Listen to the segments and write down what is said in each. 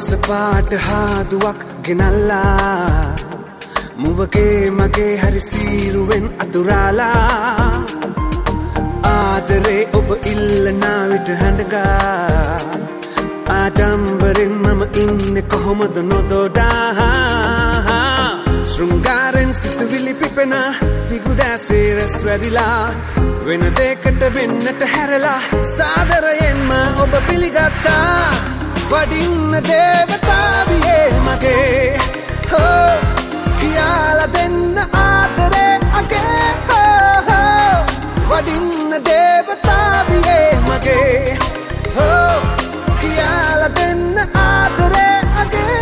පාට හාදුවක් ගෙනල්ලා මුවගේ මගේ හරි සීරුවෙන් අතුරාලා ආදරේ ඔබ ඉල්ලනා විට හඬගා ආඩම්බරෙන් මම ඉන්නේ කොහොමද නොදොඩා ශෘංගාරෙන් සිතුවිලි පිපෙන දිගුදෑසේ රැස් වැදිලා වෙන දෙකට වෙන්නට හැරලා සාදරයෙන්ම ඔබ පිළිගත්තා වඩින්න දේවතාවියේ මගේ හෝ කියලා දෙන්න ආදරේ අගේ හෝ වඩින්න දේවතාවියේ මගේ හෝ කියලා දෙන්න ආදරේ අගේ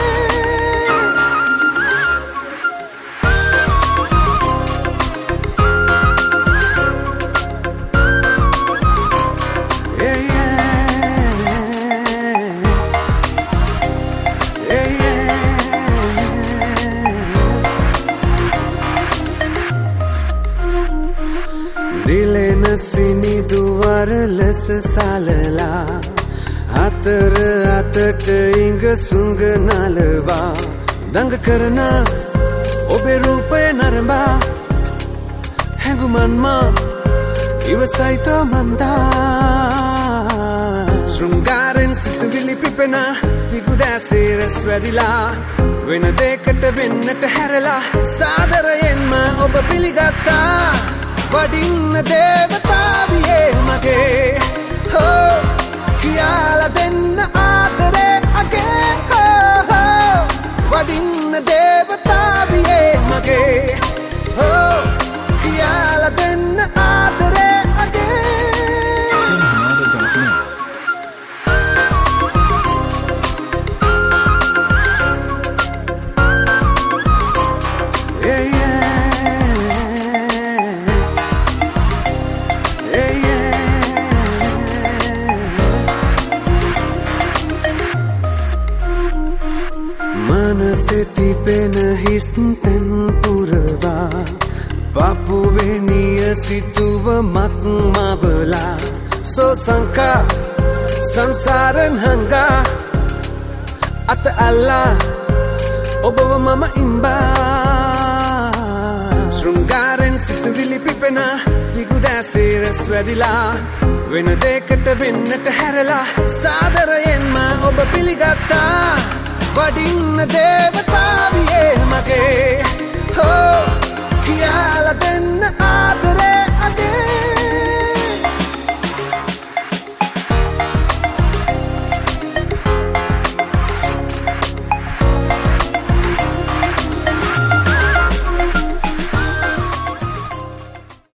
දිලෙන සිනිදුවර ලෙස සලලා අතර අතට ඉඟ සුඟ නලවා දඟ කරන ඔබේ රූපය නරඹා හැඟුමන්මා ඉවසයිතෝ මන්දා ශෘංගාරෙන් සිතුවිලි පිපෙන දිගුදෑසේ රැස් වැදිලා වෙන දෙකට වෙන්නට හැරලා සාදරයෙන්ම ඔබ පිළිගත්තා වඩින්න දේවතාවියේ මගේ හෝ කියලා දෙන්න ආදරේ අගේ හෝ වඩින්න දේවතාවියේ මගේ හෝ කියලා දෙන්න ආදරේ අගේ මනසේ තිබෙන හිස්තෙන් පුරවා පපුවෙනිය සිතුවමක් මවලා සෝසංකා සංසාරෙන් හංගා අත අල්ලා ඔබව මම ඉම්බා ශෘංගාරෙන් සිතුවිලි පිපෙන දිගුදෑසේ රැස් වැදිලා වෙන දෙකට වෙන්නට හැරලා සාදරයෙන්ම ඔබ පිළිගත්තා වඩින්න දේවතා